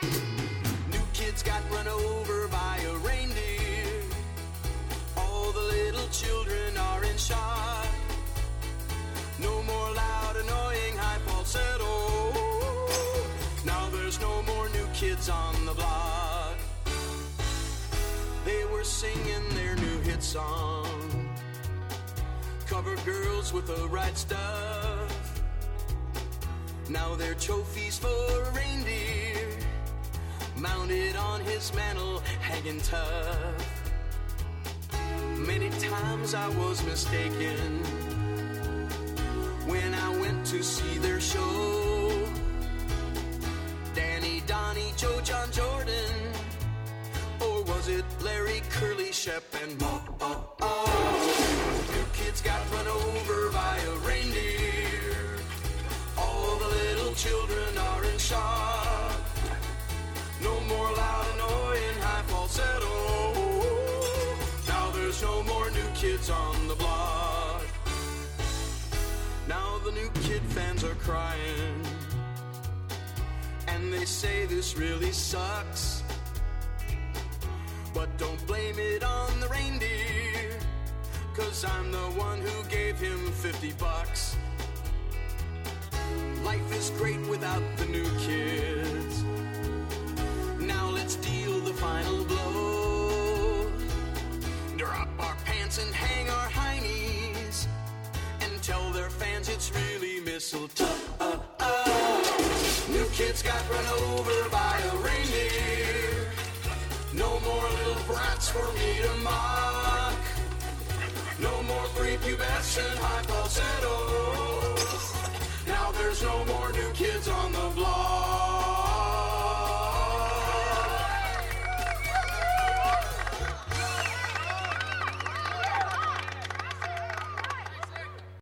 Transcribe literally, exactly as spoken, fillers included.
New kids got run over by a reindeer. All the little children are in shock. No more loud, annoying, high falsetto. Now there's no more new kids on the block. They were singing their new hit song. Cover girls with the right stuff. Now they're trophies for a reindeer, mounted on his mantle, hanging tough. Many times I was mistaken when I went to see their show. Danny, Donnie, Joe, John, Jordan, or was it Larry, Curly, Shep, and Mo? Oh, oh. New kids got run over by a reindeer. All the little children are in shock. No more loud, annoying, high falsetto. Now there's no more new kids on the block. Now the new kid fans are crying, and they say this really sucks. But don't blame it on the reindeer, 'cause I'm the one who gave him fifty bucks. Life is great without the new kids. Now let's deal the final blow. Drop our pants and hang our heinies, and tell their fans it's really mistletoe. Uh, uh. New kids got run over by a reindeer. No more little brats for me to mock. No more prepubescent high falsetto. Now there's no more new kids